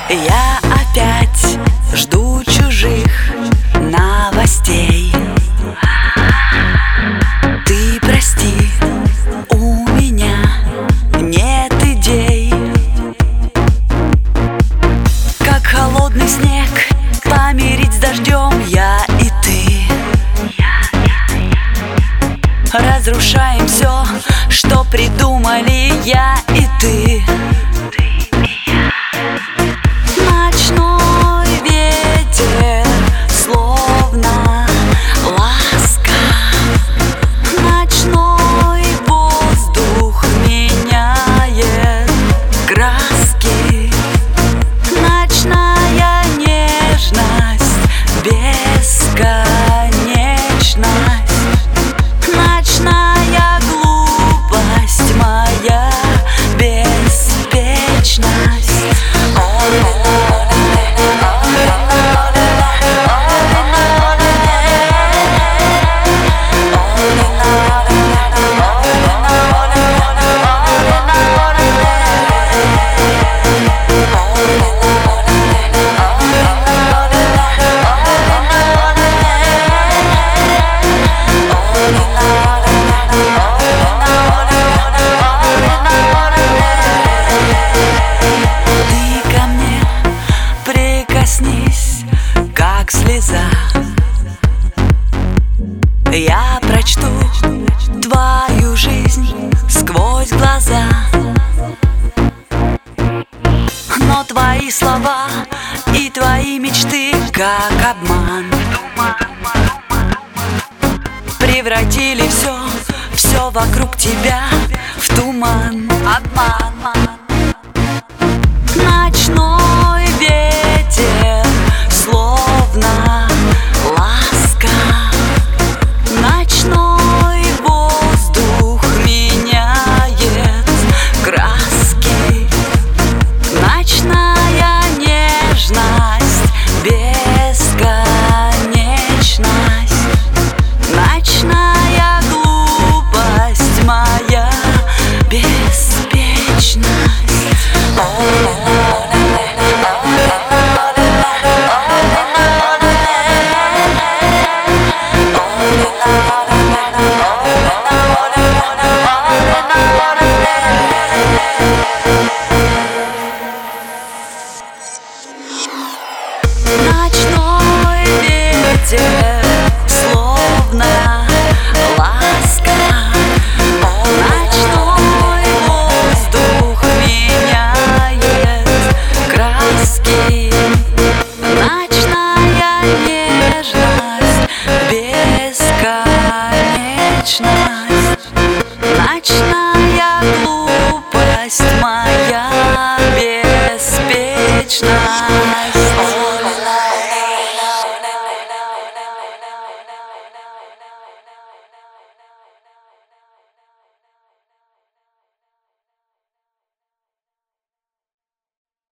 Я опять жду чужих новостей. Ты прости, у меня нет идей. Как холодный снег помирить с дождем я и ты. Разрушаем все, что придумали я и ты. Ночной ветер словно ласка, ночной воздух меняет краски. Ночная нежность, бесконечность. Ночная глупость моя, беспечность. Как слеза, я прочту твою жизнь сквозь глаза. Но твои слова и твои мечты, как обман, превратили все вокруг тебя в туман. Обман.